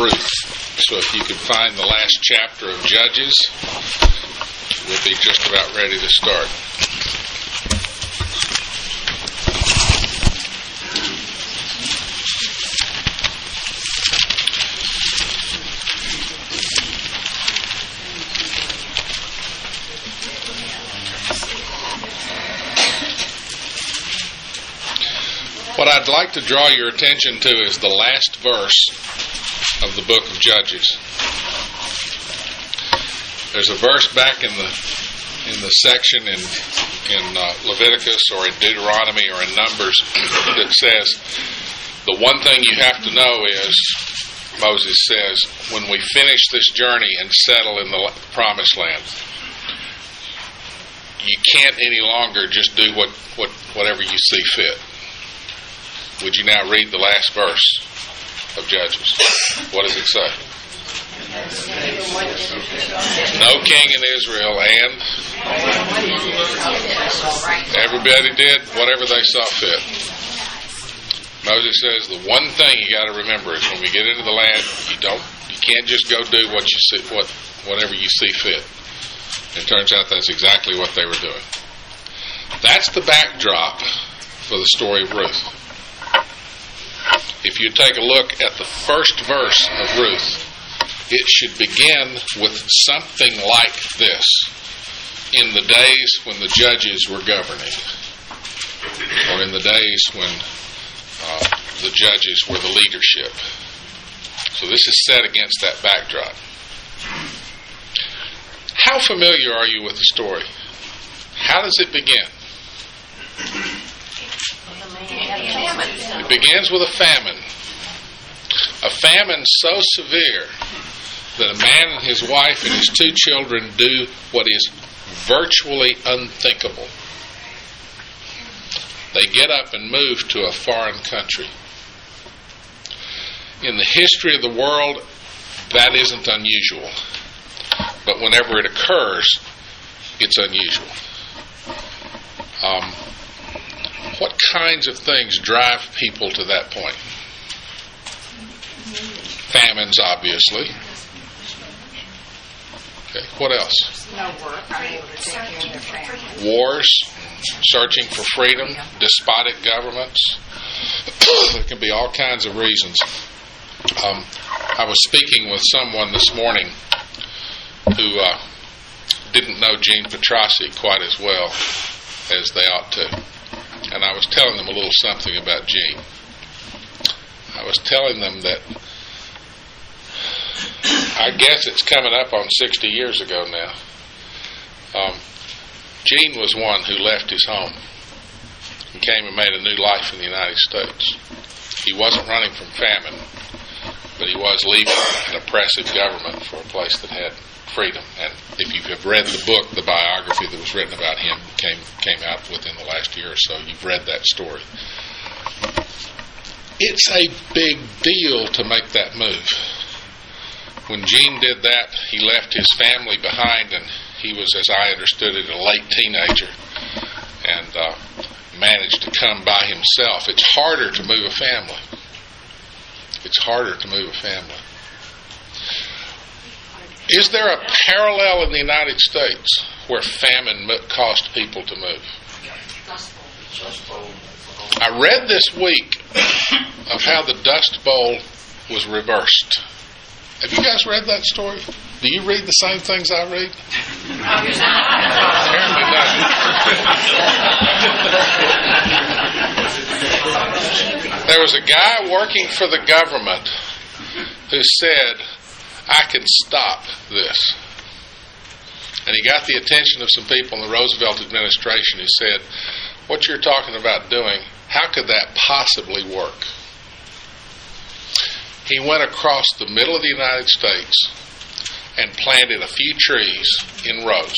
Ruth. So if you could find the last chapter of Judges, we'll be just about ready to start. What I'd like to draw your attention to is the last verse of the book of Judges. There's a verse back in the section in Leviticus or in Deuteronomy or in Numbers that says, the one thing you have to know is, Moses says, when we finish this journey and settle in the promised land, you can't any longer just do whatever you see fit. Would you now read the last verse of Judges? What does it say? No king in Israel, and everybody did whatever they saw fit. Moses says the one thing you got to remember is when we get into the land, you can't just go do what you see, whatever you see fit. It turns out that's exactly what they were doing. That's the backdrop for the story of Ruth. If you take a look at the first verse of Ruth, it should begin with something like this. In the days when the judges were governing, or in the days when the judges were the leadership. So this is set against that backdrop. How familiar are you with the story? How does it begin? It begins with a famine. A famine so severe that a man and his wife and his 2 children do what is virtually unthinkable. They get up and move to a foreign country. In the history of the world, that isn't unusual. But whenever it occurs, it's unusual. What kinds of things drive people to that point? Famines, obviously. Okay, what else? No work, unable to take care of their family. Wars, searching for freedom, despotic governments. There can be all kinds of reasons. I was speaking with someone this morning who didn't know Gene Petrossi quite as well as they ought to. And I was telling them a little something about Gene. I was telling them that I guess it's coming up on 60 years ago now. Gene was one who left his home and came and made a new life in the United States. He wasn't running from famine, but he was leaving an oppressive government for a place that had freedom. And if you have read the book, the biography that was written about him came out within the last year or so, you've read that story. It's a big deal to make that move. When Gene did that, he left his family behind, and he was, as I understood it, a late teenager, and managed to come by himself. It's harder to move a family. It's harder to move a family. Is there a parallel in the United States where famine caused people to move? I read this week of how the Dust Bowl was reversed. Have you guys read that story? Do you read the same things I read? Apparently not. There was a guy working for the government who said, I can stop this. And he got the attention of some people in the Roosevelt administration who said, what you're talking about doing, how could that possibly work? He went across the middle of the United States and planted a few trees in rows.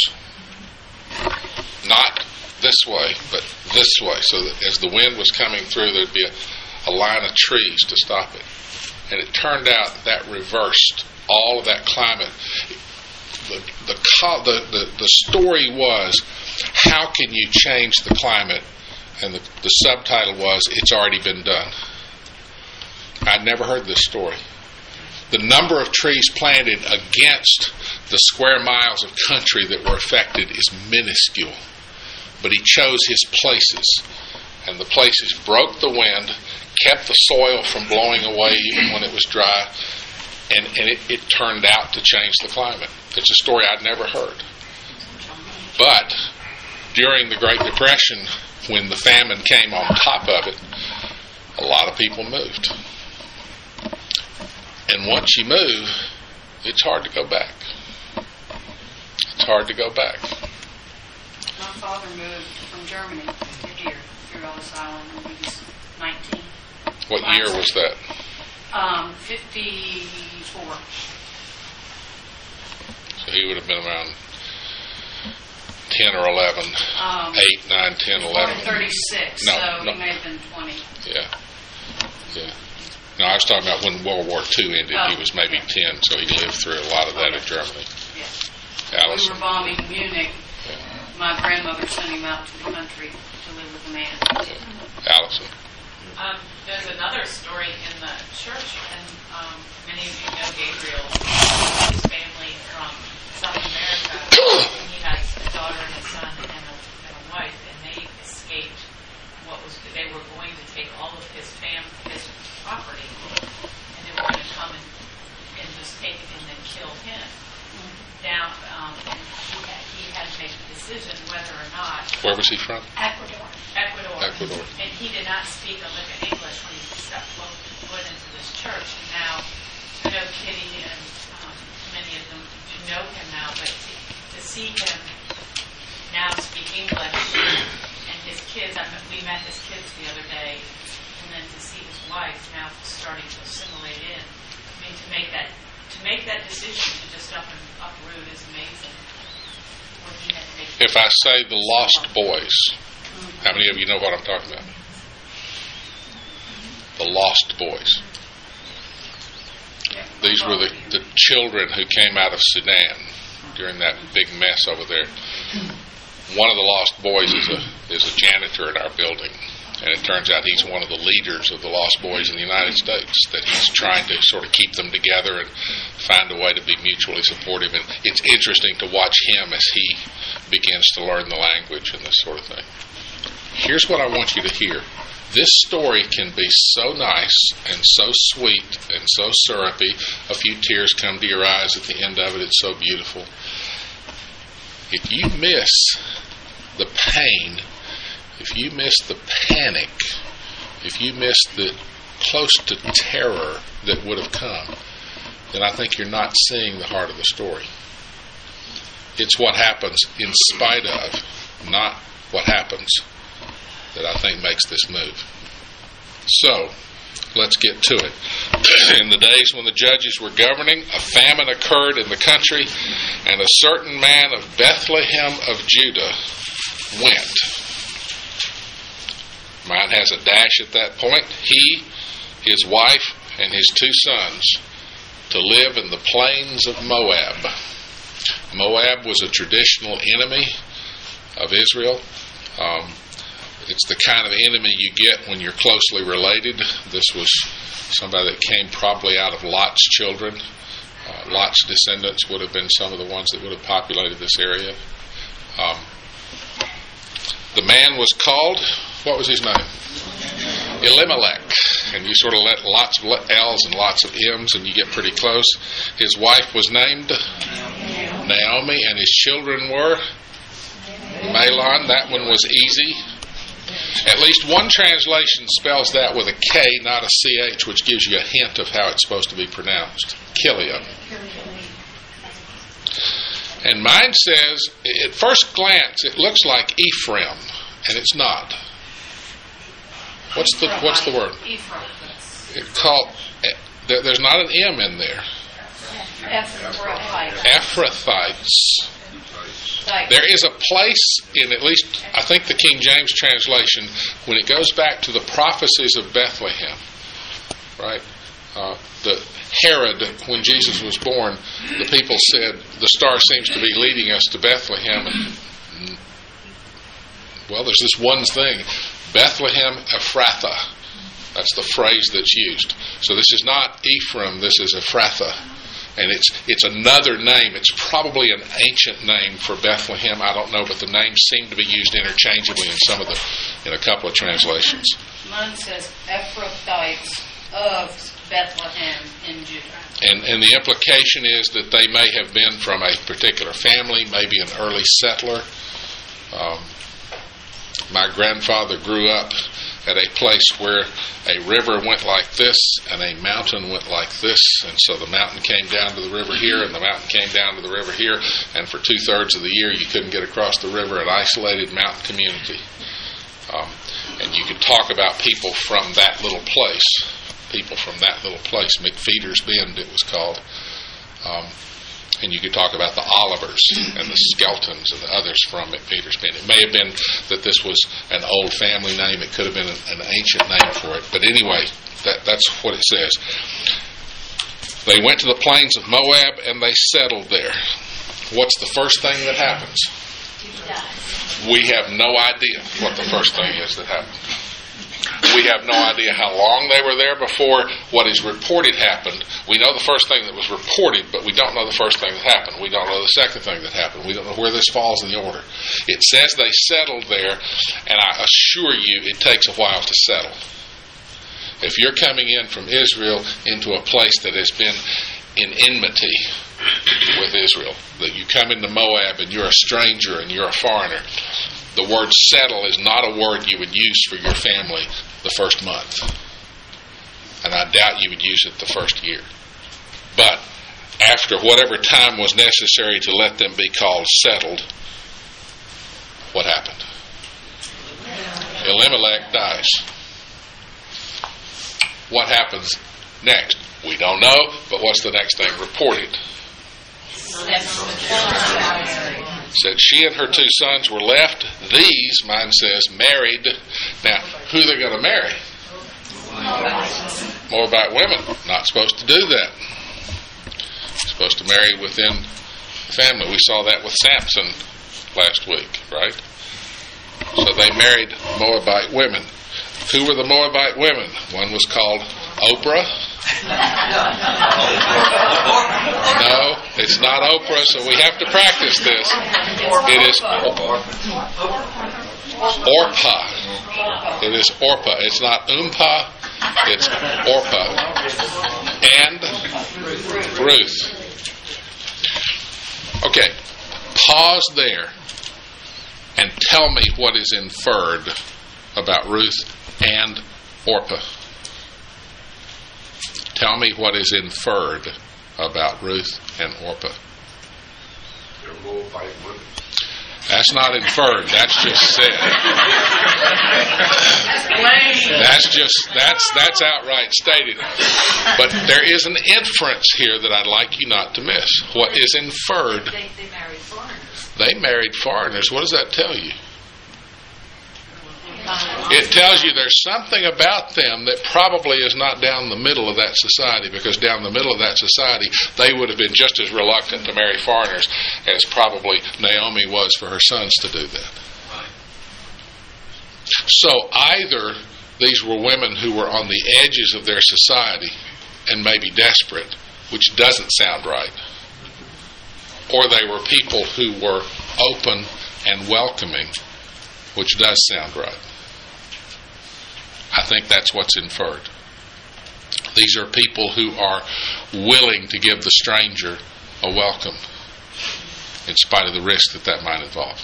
Not this way, but this way, so that as the wind was coming through, there'd be a line of trees to stop it. And it turned out that reversed all of that climate. The story was, how can you change the climate? And the subtitle was, it's already been done. I'd never heard this story. the number of trees planted against the square miles of country that were affected is minuscule. But he chose his places. And the places broke the wind, kept the soil from blowing away even when it was dry, and it turned out to change the climate. It's a story I'd never heard. But during the Great Depression, when the famine came on top of it, a lot of people moved. And once you move, it's hard to go back. It's hard to go back. My father moved from Germany to here, through Ellis Island, when he was 19. What year was that? 54. So he would have been around 10 or 11, 8, 9, 10, 11. 36, No, so no. he may have been 20. Yeah. No, I was talking about when World War II ended. He was maybe 10, so he lived through a lot of that in Germany. Yeah. Allison. We were bombing Munich. My grandmother sent him out to the country to live with a man. Allison. There's another story in the church, and many of you know Gabriel, his family from South America. He has a daughter and a son and a wife, and they escaped they were going to take all of his property, and they were going to come and just take it and then kill him. Now, and he had to make a decision whether or not. Where was he from? Ecuador. And he did not speak a lick of English when he stepped foot into this church. And now, I know Kitty and many of them know him now, but to see him now speak English and his kids, we met his kids the other day, and then to see his wife now starting to assimilate in. I mean, to make that decision to just up and uproot is amazing. What he had to make. If I say the Lost Boys, how many of you know what I'm talking about? The Lost Boys. These were the children who came out of Sudan during that big mess over there. One of the Lost Boys is a janitor at our building, and it turns out he's one of the leaders of the Lost Boys in the United States, that he's trying to sort of keep them together and find a way to be mutually supportive. And it's interesting to watch him as he begins to learn the language and this sort of thing. Here's what I want you to hear. This story can be so nice and so sweet and so syrupy. A few tears come to your eyes at the end of it. It's so beautiful. If you miss the pain, if you miss the panic, if you miss the close to terror that would have come, then I think you're not seeing the heart of the story. It's what happens in spite of, not what happens, that I think makes this move. So, let's get to it. In the days when the judges were governing, a famine occurred in the country, and a certain man of Bethlehem of Judah went. Mine has a dash at that point. He, his wife, and his 2 sons to live in the plains of Moab. Moab was a traditional enemy of Israel. It's the kind of enemy you get when you're closely related. This was somebody that came probably out of Lot's children. Lot's descendants would have been some of the ones that would have populated this area. The man was called, what was his name? Elimelech. And you sort of let lots of L's and lots of M's and you get pretty close. His wife was named Naomi, and his children were Mahlon. That one was easy. At least one translation spells that with a K, not a CH, which gives you a hint of how it's supposed to be pronounced. Kilian. And mine says, at first glance, it looks like Ephraim, and it's not. What's the word? It's called. There's not an M in there. Ephrathites. There is a place in, at least I think the King James translation, when it goes back to the prophecies of Bethlehem, right? The Herod, when Jesus was born, the people said, the star seems to be leading us to Bethlehem. And, well, there's this one thing, Bethlehem Ephrathah. That's the phrase that's used. So this is not Ephraim, this is Ephrathah. And it's another name. It's probably an ancient name for Bethlehem. I don't know, but the names seem to be used interchangeably in a couple of translations. Mine says Ephrathites of Bethlehem in Judah. And the implication is that they may have been from a particular family, maybe an early settler. My grandfather grew up at a place where a river went like this and a mountain went like this, and so the mountain came down to the river here and the mountain came down to the river here, and for 2/3 of the year you couldn't get across the river, an isolated mountain community. And you could talk about people from that little place, McFeeder's Bend it was called. And you could talk about the Olivers and the Skeltons and the others from McFeeder's Bend. It may have been that this was an old family name. It could have been an ancient name for it. But anyway, that's what it says. They went to the plains of Moab and they settled there. What's the first thing that happens? We have no idea what the first thing is that happened. We have no idea how long they were there before what is reported happened. We know the first thing that was reported, but we don't know the first thing that happened. We don't know the second thing that happened. We don't know where this falls in the order. It says they settled there, and I assure you it takes a while to settle. If you're coming in from Israel into a place that has been in enmity with Israel, that you come into Moab and you're a stranger and you're a foreigner, the word settle is not a word you would use for your family the first month. And I doubt you would use it the first year. But after whatever time was necessary to let them be called settled, what happened? Elimelech dies. What happens next? We don't know, but what's the next thing reported? Said she and her 2 sons were left. These, mine says, married. Now, who are they going to marry? Moabite women. Not supposed to do that. Supposed to marry within the family. We saw that with Samson last week, right? So they married Moabite women. Who were the Moabite women? One was called Oprah. No, it's not Oprah, so we have to practice this. It is Orpah. It is Orpah. It's not Umpah, it's Orpah. And Ruth. Okay, pause there and tell me what is inferred about Ruth and Orpah. Tell me what is inferred about Ruth and Orpah. They're Moabite women. That's not inferred. That's just said. That's outright stated. But there is an inference here that I'd like you not to miss. What is inferred? They married foreigners. They married foreigners. What does that tell you? It tells you there's something about them that probably is not down the middle of that society, because down the middle of that society they would have been just as reluctant to marry foreigners as probably Naomi was for her sons to do that. So either these were women who were on the edges of their society and maybe desperate, which doesn't sound right, or they were people who were open and welcoming, which does sound right. I think that's what's inferred. These are people who are willing to give the stranger a welcome, in spite of the risk that might involve.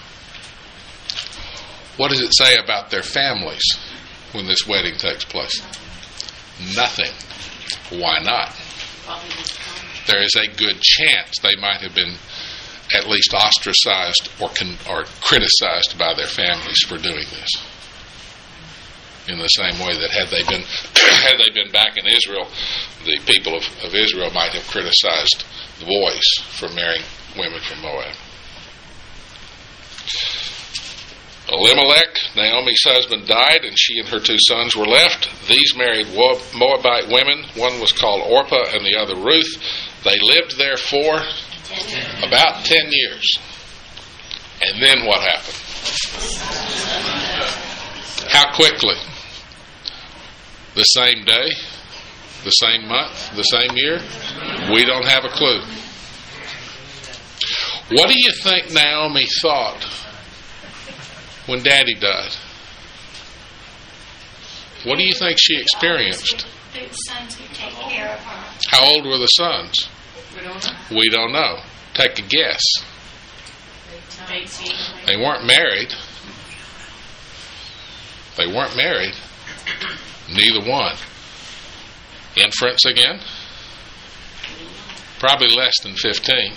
What does it say about their families when this wedding takes place? Nothing. Why not? There is a good chance they might have been at least ostracized or criticized by their families for doing this. In the same way that had they been back in Israel, the people of Israel might have criticized the boys for marrying women from Moab. Elimelech, Naomi's husband, died, and she and her 2 sons were left. These married Moabite women. One was called Orpah and the other Ruth. They lived there for about 10 years. And then what happened? How quickly? The same day? The same month? The same year? We don't have a clue. What do you think Naomi thought when Daddy died? What do you think she experienced? The sons would take care of her. How old were the sons? We don't know. We don't know. Take a guess. 18. They weren't married. They weren't married. Neither one. Inference again? Probably less than 15.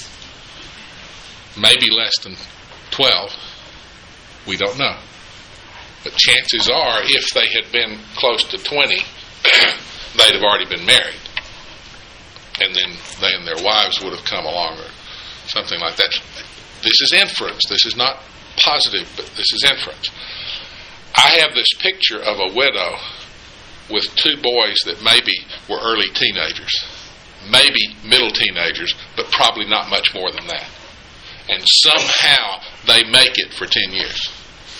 Maybe less than 12. We don't know. But chances are, if they had been close to 20, they'd have already been married. And then they and their wives would have come along or something like that. This is inference. This is not positive, but this is inference. I have this picture of a widow with two boys that maybe were early teenagers, maybe middle teenagers, but probably not much more than that. And somehow they make it for 10 years.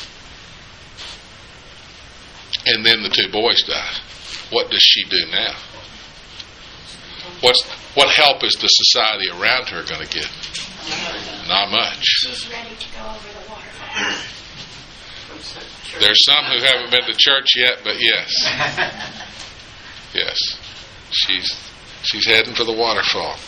And then the two boys die. What does she do now? What help is the society around her going to get? Not much. She's ready to go over the waterfall. There's some who haven't been to church yet, but yes. Yes. She's heading for the waterfall.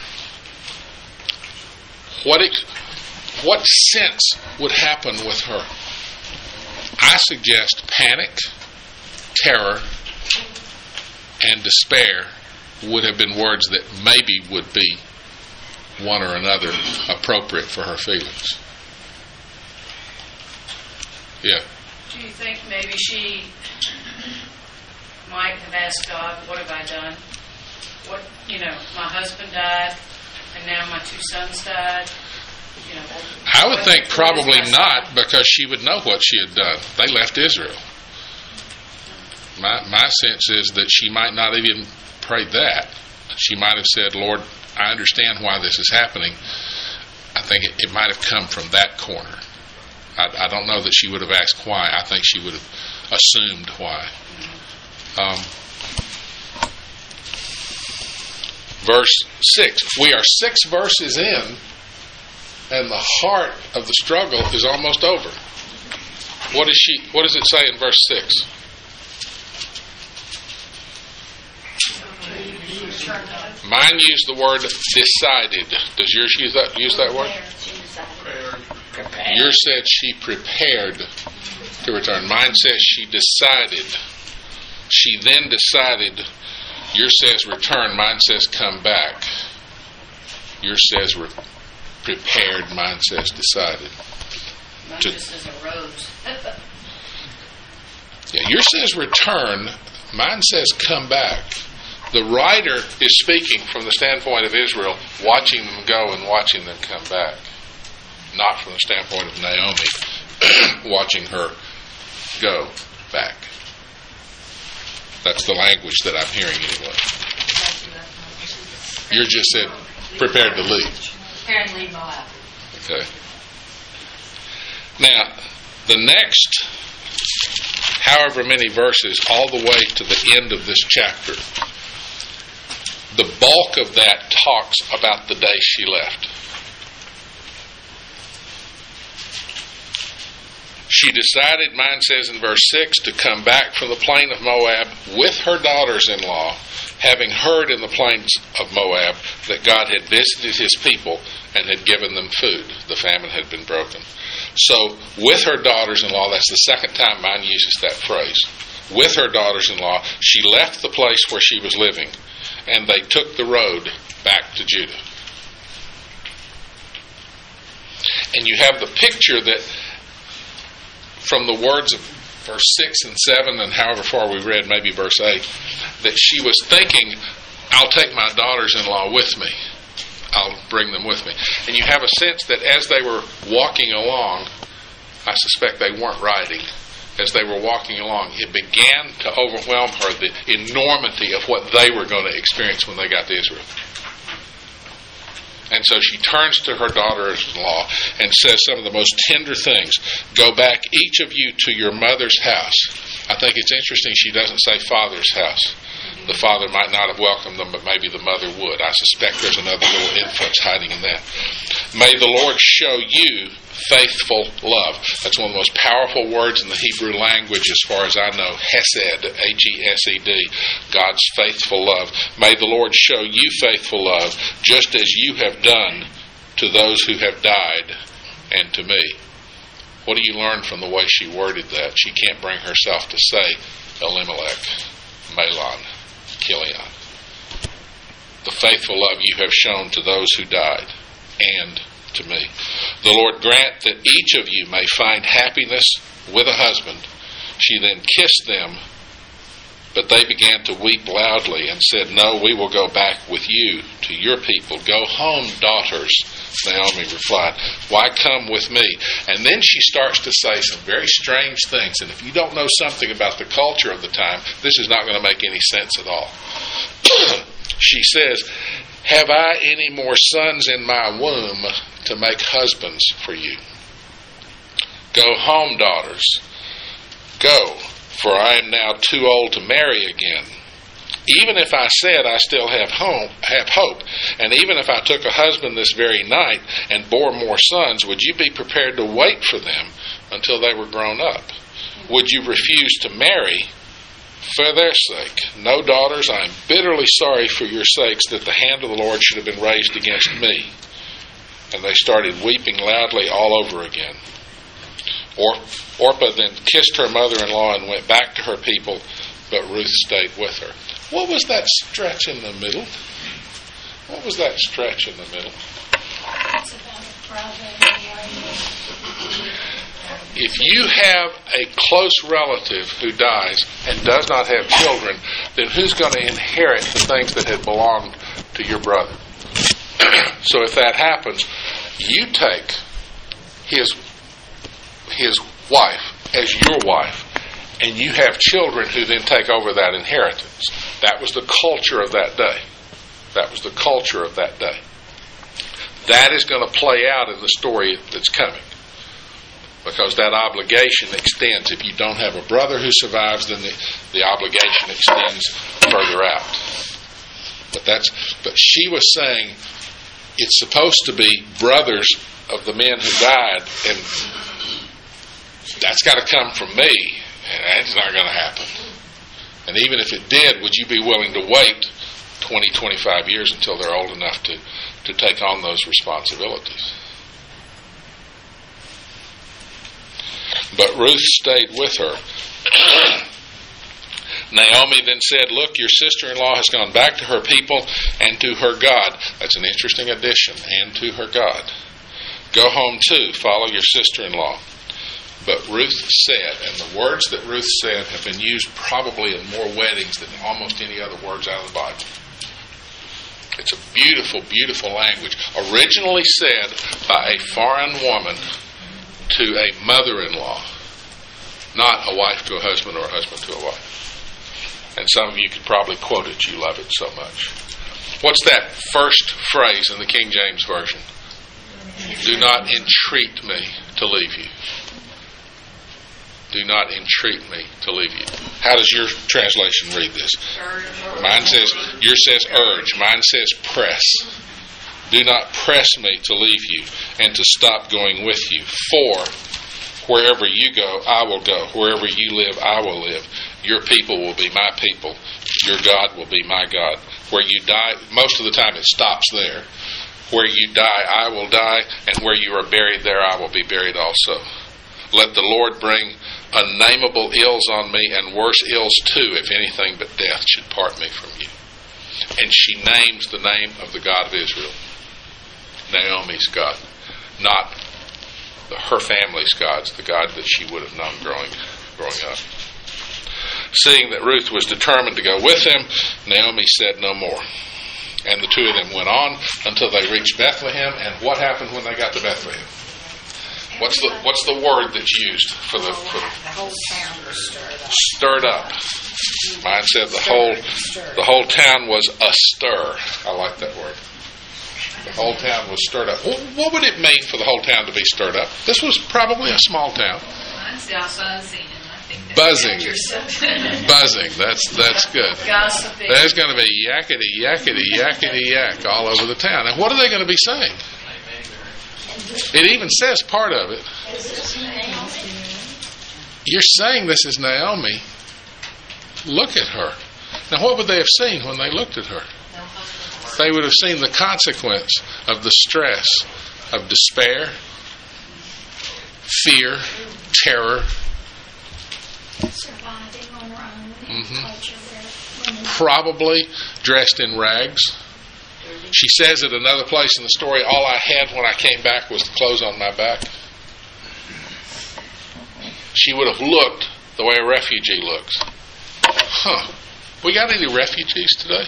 What sense would happen with her? I suggest panic, terror, and despair would have been words that maybe would be one or another appropriate for her feelings. Yeah. Do you think maybe she might have asked God, what have I done? My husband died, and now my two sons died. I would think probably not, because she would know what she had done. They left Israel. My sense is that she might not have even prayed that. She might have said, Lord, I understand why this is happening. I think it might have come from that corner. I don't know that she would have asked why. I think she would have assumed why. Verse 6. We are 6 verses in, and the heart of the struggle is almost over. What does it say in verse 6? Mine used the word decided. Does yours use that word? Yours said she prepared to return. Mine says she decided. She then decided. Yours says return. Mine says come back. Yours says prepared. Mine says decided. Mine just says arose. Yeah, yours says return. Mine says come back. The writer is speaking from the standpoint of Israel, watching them go and watching them come back. Not from the standpoint of Naomi, watching her go back. That's the language that I'm hearing anyway. You just said prepared to leave. Prepared to leave Moab. Okay. Now, the next however many verses all the way to the end of this chapter, the bulk of that talks about the day she left. She decided, mine says in verse 6, to come back from the plain of Moab with her daughters-in-law, having heard in the plains of Moab that God had visited his people and had given them food. The famine had been broken. So, with her daughters-in-law, that's the second time mine uses that phrase. With her daughters-in-law, she left the place where she was living, and they took the road back to Judah. And you have the picture that, from the words of verse 6 and 7, and however far we read, maybe verse 8, that she was thinking, I'll take my daughters-in-law with me. I'll bring them with me. And you have a sense that as they were walking along, I suspect they weren't riding, as they were walking along, it began to overwhelm her, the enormity of what they were going to experience when they got to Israel. And so she turns to her daughters-in-law and says some of the most tender things. Go back, each of you, to your mother's house. I think it's interesting she doesn't say father's house. The father might not have welcomed them, but maybe the mother would. I suspect there's another little influence hiding in that. May the Lord show you faithful love. That's one of the most powerful words in the Hebrew language as far as I know. Hesed, H-E-S-E-D, God's faithful love. May the Lord show you faithful love, just as you have done to those who have died and to me. What do you learn from the way she worded that? She can't bring herself to say Elimelech, Mahlon, Chilion. The faithful love you have shown to those who died and to me. The Lord grant that each of you may find happiness with a husband. She then kissed them, but they began to weep loudly and said, no, we will go back with you to your people. Go home, daughters. Naomi replied, why come with me? And then she starts to say some very strange things. And if you don't know something about the culture of the time, this is not going to make any sense at all. She says, have I any more sons in my womb to make husbands for you? Go home, daughters. Go, for I am now too old to marry again. Even if I said I still have hope, and even if I took a husband this very night and bore more sons, would you be prepared to wait for them until they were grown up? Would you refuse to marry for their sake? No, daughters, I am bitterly sorry for your sakes that the hand of the Lord should have been raised against me. And they started weeping loudly all over again. Orpah then kissed her mother-in-law and went back to her people, but Ruth stayed with her. What was that stretch in the middle? What was that stretch in the middle? It's about a brother. If you have a close relative who dies and does not have children, then who's going to inherit the things that had belonged to your brother? So if that happens, you take his wife as your wife, and you have children who then take over that inheritance. That was the culture of that day. That was the culture of that day. That is going to play out in the story that's coming, because that obligation extends. If you don't have a brother who survives, then the obligation extends further out. But she was saying it's supposed to be brothers of the men who died, and that's got to come from me, and that's not going to happen. And even if it did, would you be willing to wait 20, 25 years until they're old enough to take on those responsibilities? But Ruth stayed with her. Naomi then said, look, your sister-in-law has gone back to her people and to her God. That's an interesting addition, and to her God. Go home too, follow your sister-in-law. But Ruth said, and the words that Ruth said have been used probably in more weddings than almost any other words out of the Bible. It's a beautiful, beautiful language. Originally said by a foreign woman to a mother-in-law, not a wife to a husband or a husband to a wife. And some of you could probably quote it. You love it so much. What's that first phrase in the King James Version? Do not entreat me to leave you. Do not entreat me to leave you. How does your translation read this? Mine says, yours says urge. Mine says press. Do not press me to leave you and to stop going with you. For wherever you go, I will go. Wherever you live, I will live. Your people will be my people. Your God will be my God. Where you die, most of the time it stops there. Where you die, I will die. And where you are buried, there I will be buried also. Let the Lord bring unnameable ills on me, and worse ills too, if anything but death should part me from you. And she names the name of the God of Israel, Naomi's God, not her family's gods, the God that she would have known growing up. Seeing that Ruth was determined to go with him, Naomi said no more. And the two of them went on until they reached Bethlehem. And what happened when they got to Bethlehem? What's the word that's used for the whole town was stirred up? Mine said the whole town was astir. I like that word. The whole town was stirred up. What would it mean for the whole town to be stirred up? This was probably a small town. Mine's also seen, and I think that buzzing. Buzzing. That's good. Gossiping. There's going to be yakety, yakety, yakety, yak all over the town. And what are they going to be saying? It even says part of it. Is this Naomi? You're saying this is Naomi. Look at her. Now, what would they have seen when they looked at her? They would have seen the consequence of the stress of despair, fear, terror, Surviving on her own in a culture where women probably dressed in rags. She says at another place in the story, all I had when I came back was the clothes on my back. She would have looked the way a refugee looks. Huh. We got any refugees today?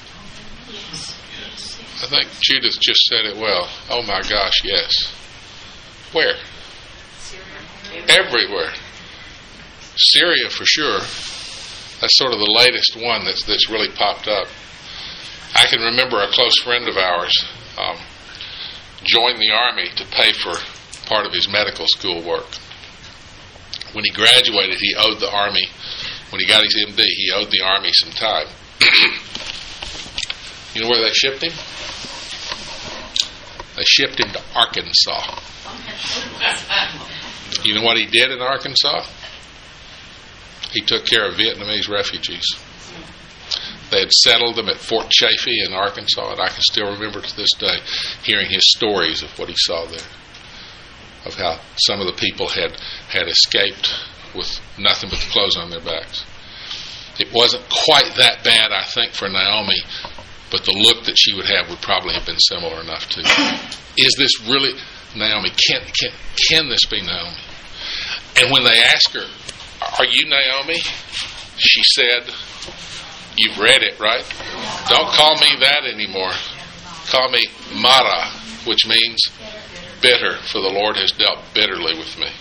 I think Judith just said it well. Oh my gosh, yes. Where? Everywhere. Syria for sure. That's sort of the latest one that's really popped up. I can remember a close friend of ours joined the Army to pay for part of his medical school work. When he graduated, he owed the Army, when he got his MD, he owed the Army some time. You know where they shipped him? They shipped him to Arkansas. You know what he did in Arkansas? He took care of Vietnamese refugees. They had settled them at Fort Chaffee in Arkansas, and I can still remember to this day hearing his stories of what he saw there, of how some of the people had escaped with nothing but the clothes on their backs. It wasn't quite that bad, I think, for Naomi, but the look that she would have would probably have been similar enough too. Is this really Naomi? Can this be Naomi? And when they asked her, "Are you Naomi?" she said, "You've read it, right? Don't call me that anymore. Call me Mara," which means bitter, for the Lord has dealt bitterly with me.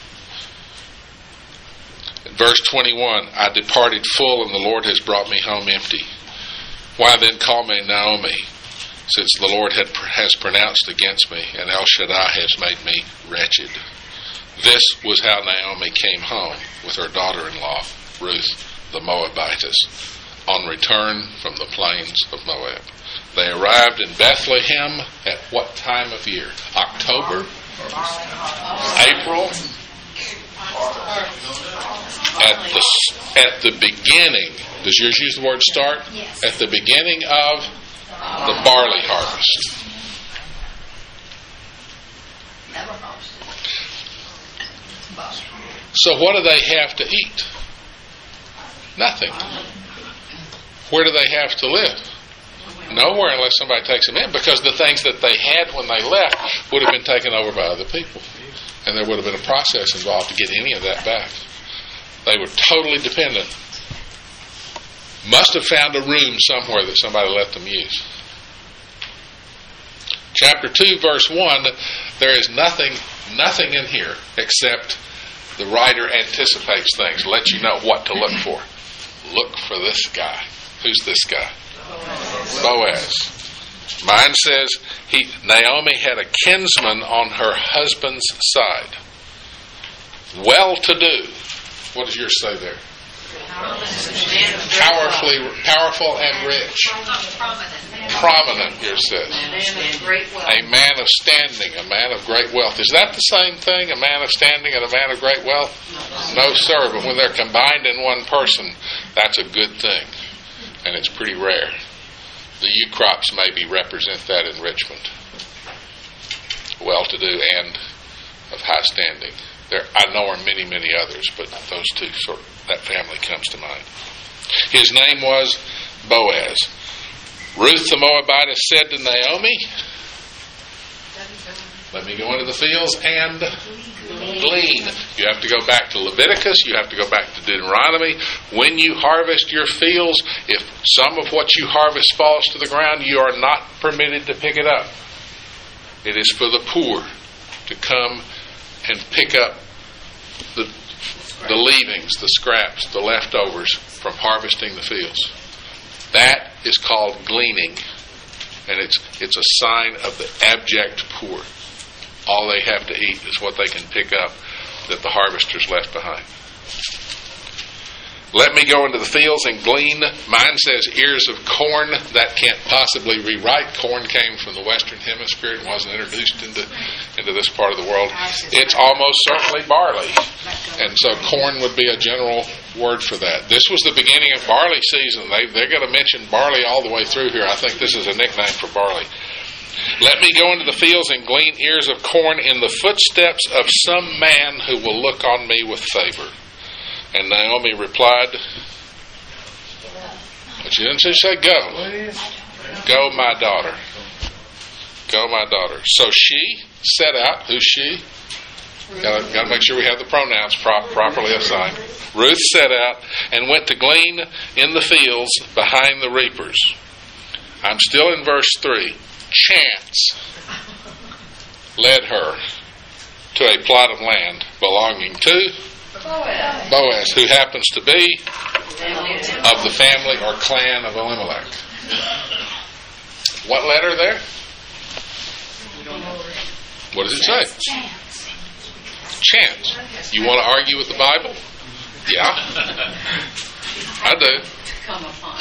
In verse 21, I departed full, and the Lord has brought me home empty. Why then call me Naomi, since the Lord has pronounced against me, and El Shaddai has made me wretched? This was how Naomi came home with her daughter-in-law, Ruth the Moabitess, on return from the plains of Moab. They arrived in Bethlehem at what time of year? October? April? At the beginning. Does yours use the word start? Yes. At the beginning of the barley harvest. So what do they have to eat? Nothing. Where do they have to live? Nowhere, unless somebody takes them in, because the things that they had when they left would have been taken over by other people, and there would have been a process involved to get any of that back. They were totally dependent. Must have found a room somewhere that somebody let them use. Chapter 2, verse 1, there is nothing in here except the writer anticipates things, lets you know what to look for. Look for this guy. Who's this guy? Boaz. Mine says Naomi had a kinsman on her husband's side. Well-to-do. What does yours say there? Powerful and rich. Prominent, yours says. A man of standing, a man of great wealth. Is that the same thing, a man of standing and a man of great wealth? No, sir, but when they're combined in one person, that's a good thing. And it's pretty rare. The U-crops maybe represent that in Richmond. Well-to-do and of high standing. I know are many, many others, but those two, that family comes to mind. His name was Boaz. Ruth the Moabitess said to Naomi, "Let me go into the fields and glean." You have to go back to Leviticus. You have to go back to Deuteronomy. When you harvest your fields, if some of what you harvest falls to the ground, you are not permitted to pick it up. It is for the poor to come and pick up the leavings, the scraps, the leftovers from harvesting the fields. That is called gleaning, and it's a sign of the abject poor. All they have to eat is what they can pick up that the harvesters left behind. Let me go into the fields and glean. Mine says ears of corn. That can't possibly rewrite. Corn came from the Western Hemisphere and wasn't introduced into this part of the world. It's almost certainly barley. And so corn would be a general word for that. This was the beginning of barley season. They're going to mention barley all the way through here. I think this is a nickname for barley. Let me go into the fields and glean ears of corn in the footsteps of some man who will look on me with favor. And Naomi replied, but she didn't just say go. Go, my daughter. Go, my daughter. So she set out. Who's she? Got to make sure we have the pronouns properly assigned. Ruth set out and went to glean in the fields behind the reapers. I'm still in verse 3. Chance led her to a plot of land belonging to Boaz, who happens to be of the family or clan of Elimelech. What led her there? What does it say? Chance. You want to argue with the Bible? Yeah. I do. Come upon.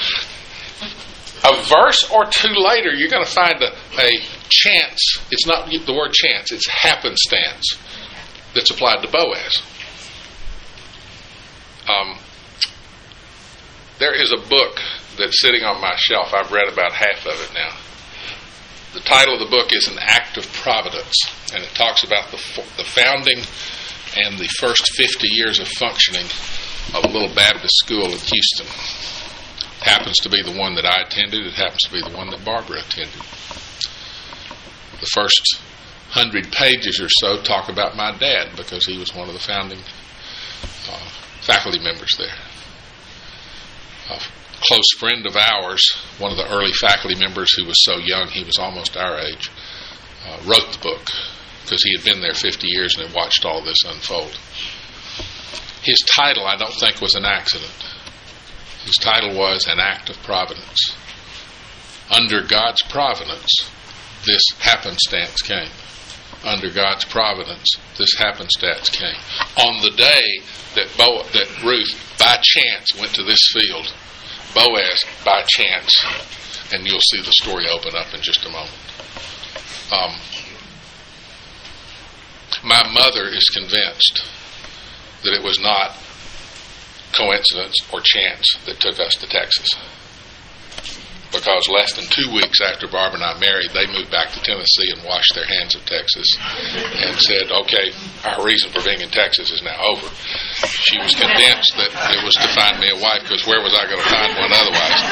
A verse or two later, you're going to find a chance. It's not the word chance, it's happenstance that's applied to Boaz. There is a book that's sitting on my shelf. I've read about half of it now. The title of the book is An Act of Providence, and it talks about the founding and the first 50 years of functioning of a little Baptist school in Houston. It happens to be the one that I attended. It happens to be the one that Barbara attended. The first 100 pages or so talk about my dad because he was one of the founding faculty members there. A close friend of ours, one of the early faculty members who was so young he was almost our age, wrote the book because he had been there 50 years and had watched all this unfold. His title, I don't think, was an accident. His title was An Act of Providence. Under God's providence, this happenstance came. Under God's providence, this happenstance came. On the day that Ruth, by chance, went to this field, Boaz, by chance, and you'll see the story open up in just a moment. My mother is convinced that it was not coincidence or chance that took us to Texas. Because less than 2 weeks after Barbara and I married, they moved back to Tennessee and washed their hands of Texas and said, okay, our reason for being in Texas is now over. She was convinced that it was to find me a wife, because where was I going to find one otherwise?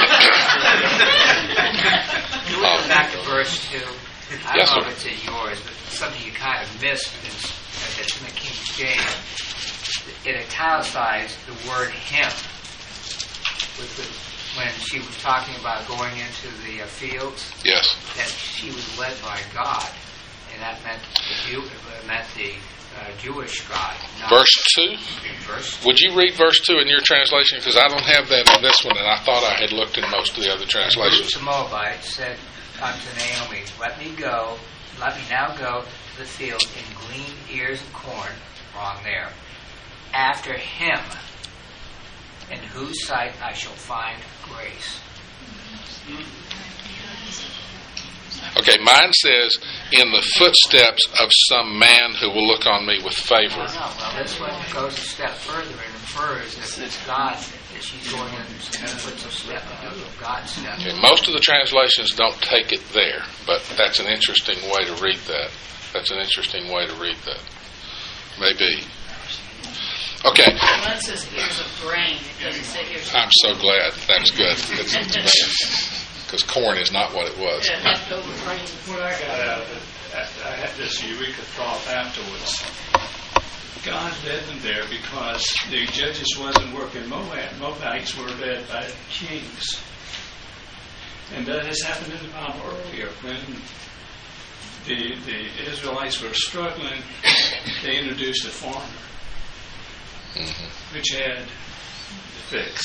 Back to verse 2. I Yes, don't know sir. if it's in yours, but something you kind of missed in the King James. It italicized the word him. When she was talking about going into the fields, Yes. that she was led by God, and that meant the Jewish God. Verse 2? Verse. Would you read verse 2 in your translation? Because I don't have that in this one, and I thought I had looked in most of the other translations. The Moabite said unto Naomi, Let me now go to the field and glean ears of corn, wrong there, after him, in whose sight I shall find grace. Okay, mine says, in the footsteps of some man who will look on me with favor. Well, this one goes a step further and infers that it's God, that she's going in and puts a step of God's step. Okay, most of the translations don't take it there, but that's an interesting way to read that. Maybe. Okay. One says ears of grain. It doesn't say ears of I'm so glad. That's good. Because corn is not what it was. leftover grain. What I got out of it, I had this eureka thought afterwards. God led them there because the judges wasn't working Moab. Moabites were led by kings. And that has happened in the Bible earlier. When the Israelites were struggling, they introduced a foreigner, which had the fix.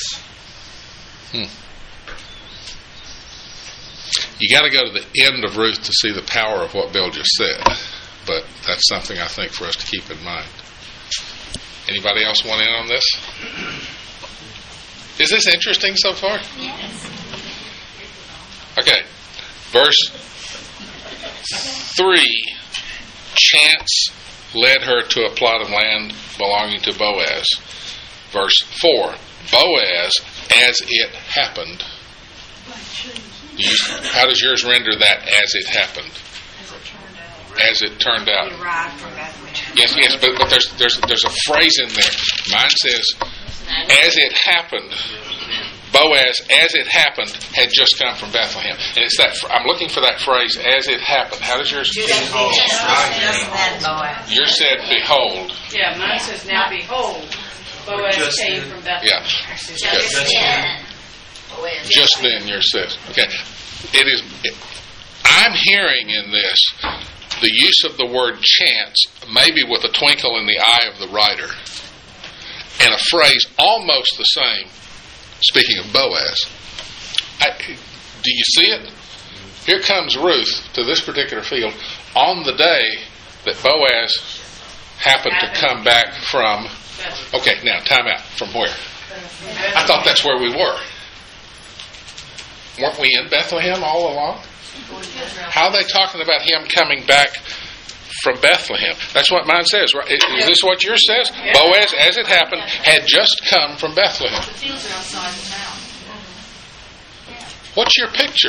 You got to go to the end of Ruth to see the power of what Bill just said. But that's something I think for us to keep in mind. Anybody else want in on this? Is this interesting so far? Okay. Verse 3. Chance led her to a plot of land belonging to Boaz. Verse 4. Boaz, as it happened. How does yours render that, as it happened? As it turned out. He arrived from Bethlehem. Yes, but there's a phrase in there. Mine says, as it happened, Boaz, as it happened, had just come from Bethlehem. And it's that I'm looking for that phrase, as it happened. How does yours? Yours said, behold. Yeah, mine says, now behold, Boaz came from Bethlehem. Yeah. Just then, yours says. Okay. I'm hearing in this the use of the word chance, maybe with a twinkle in the eye of the writer, and a phrase almost the same, speaking of Boaz. Do you see it? Here comes Ruth to this particular field on the day that Boaz happened to come back from... Okay, now, time out. From where? I thought that's where we were. Weren't we in Bethlehem all along? How are they talking about him coming back from Bethlehem? That's what mine says, right? Is this what yours says? Boaz, as it happened, had just come from Bethlehem. The fields are outside the town. What's your picture?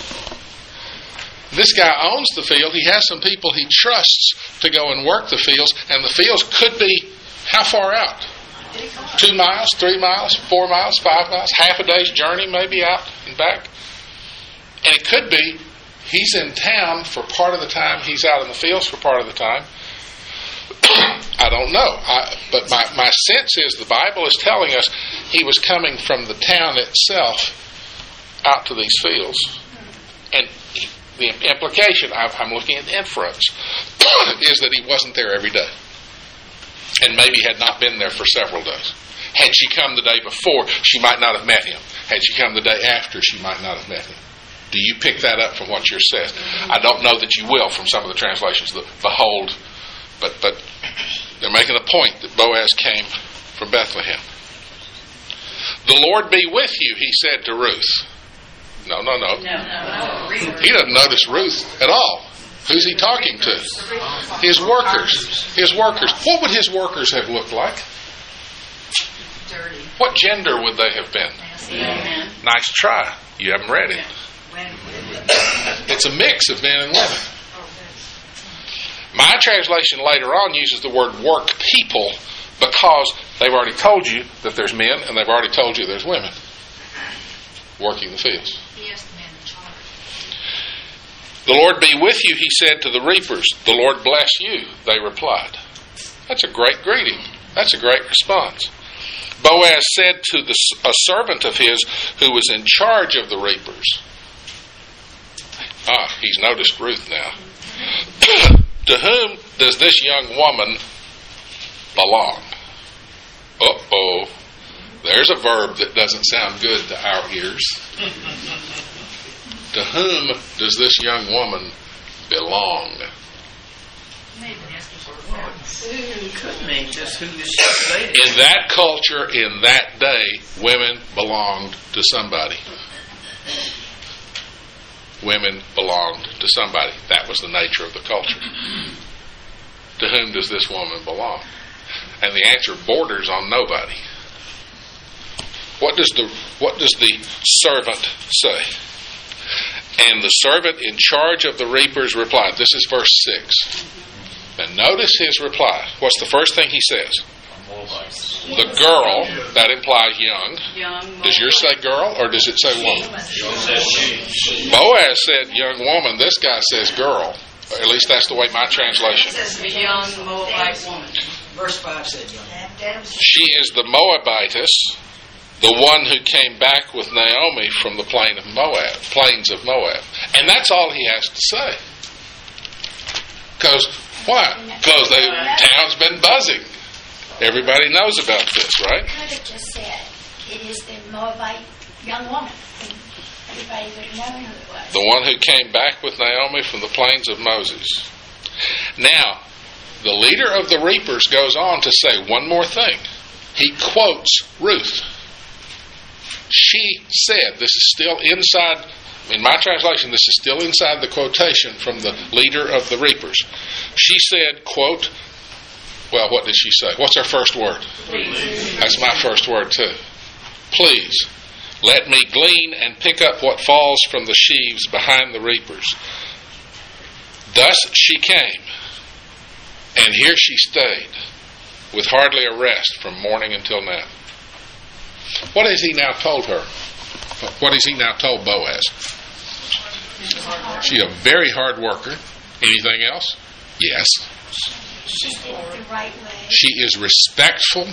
This guy owns the field. He has some people he trusts to go and work the fields, and the fields could be how far out? 2 miles, 3 miles, 4 miles, 5 miles, half a day's journey maybe out and back. And it could be he's in town for part of the time, he's out in the fields for part of the time. I don't know. But my sense is the Bible is telling us he was coming from the town itself out to these fields. And the implication, I'm looking at inference, is that he wasn't there every day. And maybe had not been there for several days. Had she come the day before, she might not have met him. Had she come the day after, she might not have met him. Do you pick that up from what yours says? I don't know that you will from some of the translations. Behold, but they're making a point that Boaz came from Bethlehem. The Lord be with you, he said to Ruth. No. He doesn't notice Ruth at all. Who's he talking to? His workers. His workers. What would his workers have looked like? Dirty. What gender would they have been? Amen. Nice try. You haven't read it. It's a mix of men and women. My translation later on uses the word work people because they've already told you that there's men and they've already told you there's women working the fields. The Lord be with you, he said to the reapers. The Lord bless you, they replied. That's a great greeting. That's a great response. Boaz said to a servant of his who was in charge of the reapers. He's noticed Ruth now. To whom does this young woman belong? Uh-oh. There's a verb that doesn't sound good to our ears. To whom does this young woman belong? Could mean just who this lady is. In that culture, in that day, women belonged to somebody. Women belonged to somebody. That was the nature of the culture. To whom does this woman belong? And the answer borders on nobody. What does the servant say? And the servant in charge of the reapers replied. This is verse 6. And notice his reply. What's the first thing he says? The girl, that implies young. Does yours say girl or does it say woman? Boaz said young woman. This guy says girl. At least that's the way my translation. It says a young Moabite woman. Verse 5 said young. She is the Moabitess, the one who came back with Naomi from the plains of Moab. And that's all he has to say. Because, why? Because the town's been buzzing. Everybody knows about this, right? I could have just said, it is the Moabite young woman. Everybody would have known who it was. The one who came back with Naomi from the plains of Moses. Now, the leader of the reapers goes on to say one more thing. He quotes Ruth. she said, this is still inside, in my translation, this is still inside the quotation from the leader of the reapers. She said, quote, well, what did she say? What's her first word? Please. That's my first word too. Please, let me glean and pick up what falls from the sheaves behind the reapers. Thus she came, and here she stayed, with hardly a rest from morning until now. What has he now told her? What has he now told Boaz? She's a very hard worker. Anything else? Yes. She's doing it the right way. She is respectful.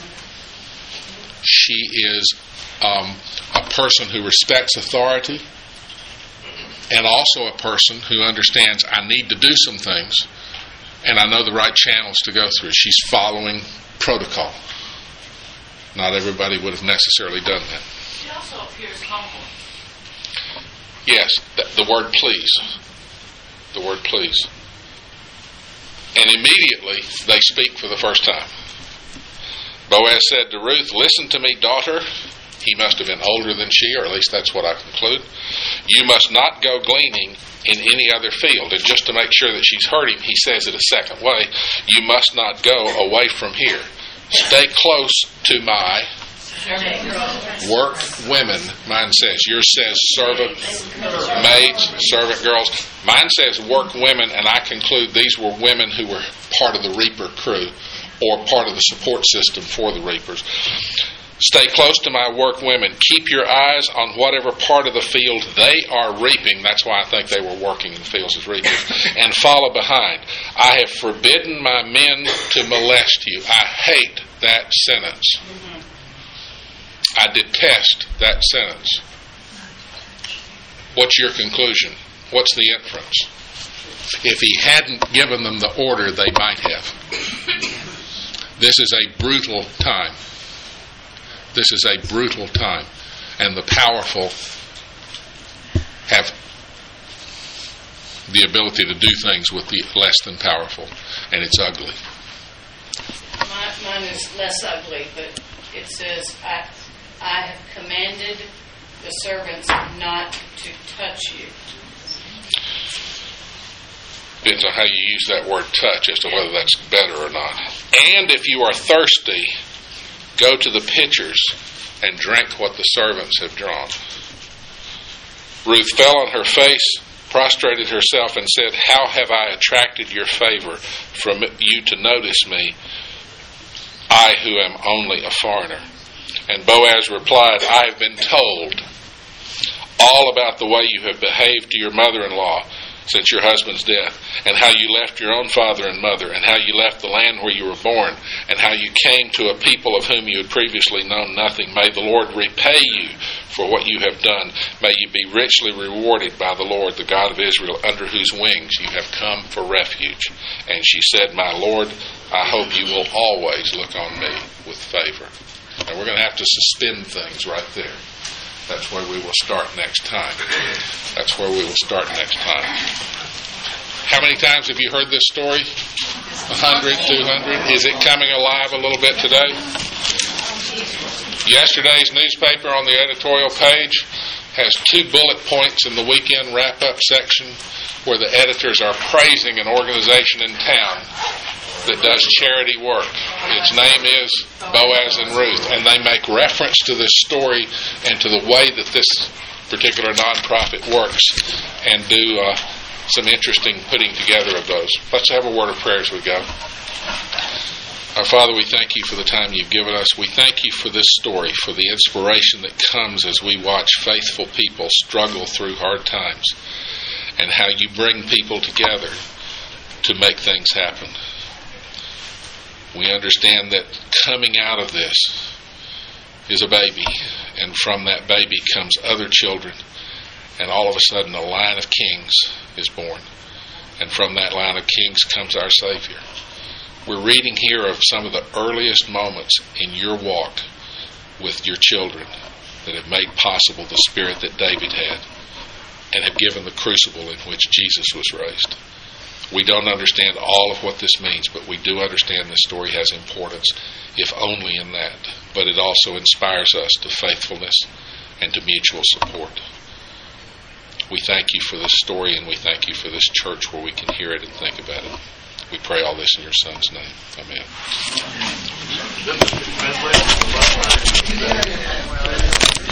She is a person who respects authority, and also a person who understands I need to do some things, and I know the right channels to go through. She's following protocol. Not everybody would have necessarily done that. She also appears humble. Yes, the word please. The word please. And immediately they speak for the first time. Boaz said to Ruth, listen to me, daughter. He must have been older than she, or at least that's what I conclude. You must not go gleaning in any other field. And just to make sure that she's heard him, he says it a second way. You must not go away from here. Stay close to my work women. Mine says. Yours says servant maids, servant girls. Mine says work women, and I conclude these were women who were part of the reaper crew or part of the support system for the reapers. Stay close to my work women. Keep your eyes on whatever part of the field they are reaping. That's why I think they were working in the fields as reapers. And follow behind. I have forbidden my men to molest you. I hate that sentence. I detest that sentence. What's your conclusion? What's the inference? If he hadn't given them the order, they might have. This is a brutal time. This is a brutal time. And the powerful have the ability to do things with the less than powerful. And it's ugly. Mine is less ugly, but it says, I have commanded the servants not to touch you. Depends on how you use that word touch as to whether that's better or not. And if you are thirsty, go to the pitchers and drink what the servants have drawn. Ruth fell on her face, prostrated herself, and said, how have I attracted your favor from you to notice me, I who am only a foreigner? And Boaz replied, I have been told all about the way you have behaved to your mother-in-law since your husband's death, and how you left your own father and mother, and how you left the land where you were born, and how you came to a people of whom you had previously known nothing. May the Lord repay you for what you have done. May you be richly rewarded by the Lord, the God of Israel, under whose wings you have come for refuge. And she said, my Lord, I hope you will always look on me with favor. And we're going to have to suspend things right there. That's where we will start next time. That's where we will start next time. How many times have you heard this story? 100, 200? Is it coming alive a little bit today? Yesterday's newspaper on the editorial page has 2 bullet points in the weekend wrap-up section where the editors are praising an organization in town that does charity work. Its name is Boaz and Ruth, and they make reference to this story and to the way that this particular nonprofit works and do some interesting putting together of those. Let's have a word of prayer as we go. Our Father, we thank you for the time you've given us. We thank you for this story, for the inspiration that comes as we watch faithful people struggle through hard times, and how you bring people together to make things happen. We understand that coming out of this is a baby, and from that baby comes other children, and all of a sudden a line of kings is born, and from that line of kings comes our Savior. We're reading here of some of the earliest moments in your walk with your children that have made possible the spirit that David had and have given the crucible in which Jesus was raised. We don't understand all of what this means, but we do understand this story has importance, if only in that. But it also inspires us to faithfulness and to mutual support. We thank you for this story, and we thank you for this church where we can hear it and think about it. We pray all this in your Son's name. Amen.